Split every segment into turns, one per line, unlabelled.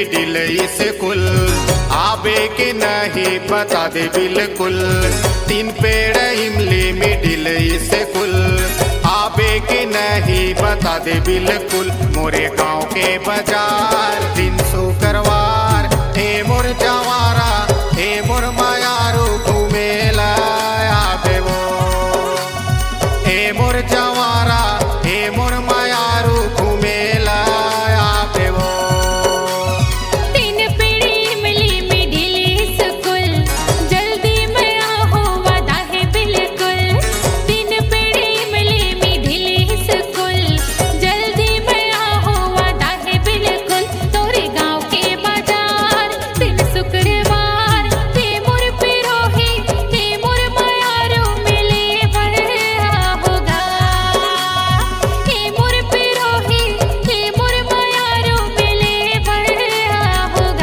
Middle school आबे के नहीं बता दे बिल्कुल। 3 पेड़ इमली मिडिल स्कूल आबे के नहीं बता दे बिल्कुल। मोरे गांव के बाजार दिन शुक्रवार हे मोर जवारा हे मोर मायारू घूमेला आबे वो। हे मोर जवारा हे मोर मायारू घूमेला आबे वो।
3 पेड़ी इमली मिडिल स्कूल जल्दी में आओ वादा है बिल्कुल। 3 पेड़ी इमली मिडिल स्कूल जल्दी में आओ वादा है बिल्कुल। तोरे गांव के बाजार दिन शुक्रवार हे मोर पिरोही हे मोर मायारू मिले भरा होगा। हे मोर पिरोही हे मोर मायारू मिले भरा होगा।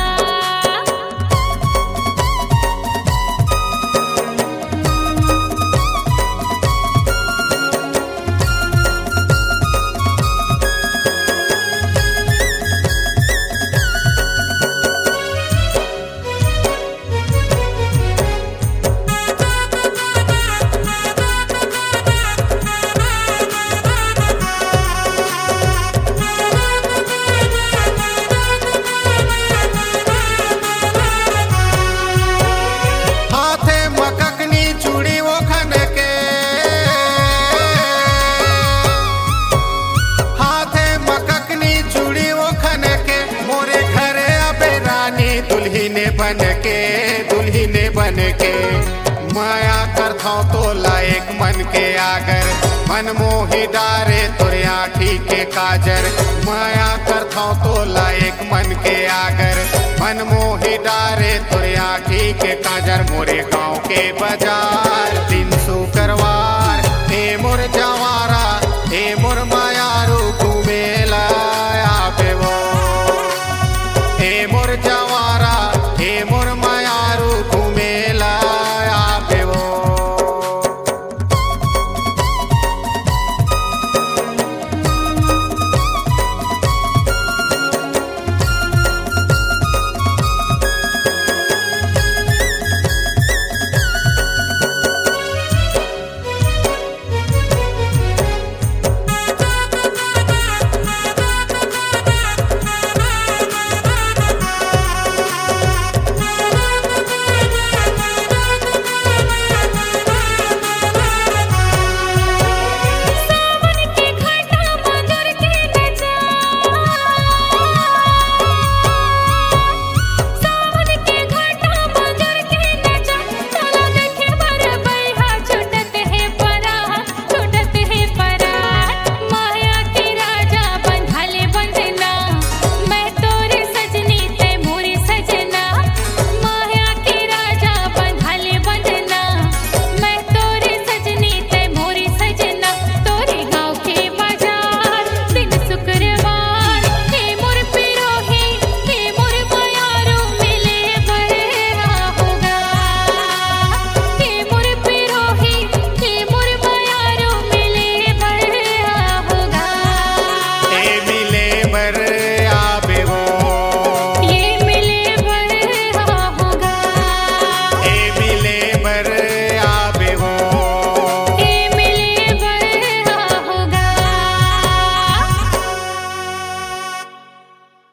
हाथे मककनी चूड़ी वो खन के हाथे मककनी चूड़ी वो खन के मोरे घरे अबे रानी दुल्हीने बन के माया करथौ तो लायक मन के आगर। मन मोही डारे तोरे आँखी के काजर माया करथौ तो लायक मन के आगर। मन मोही डारे तोरे आँखी के काजर मोरे गांव के बाजार दिन शुक्रवार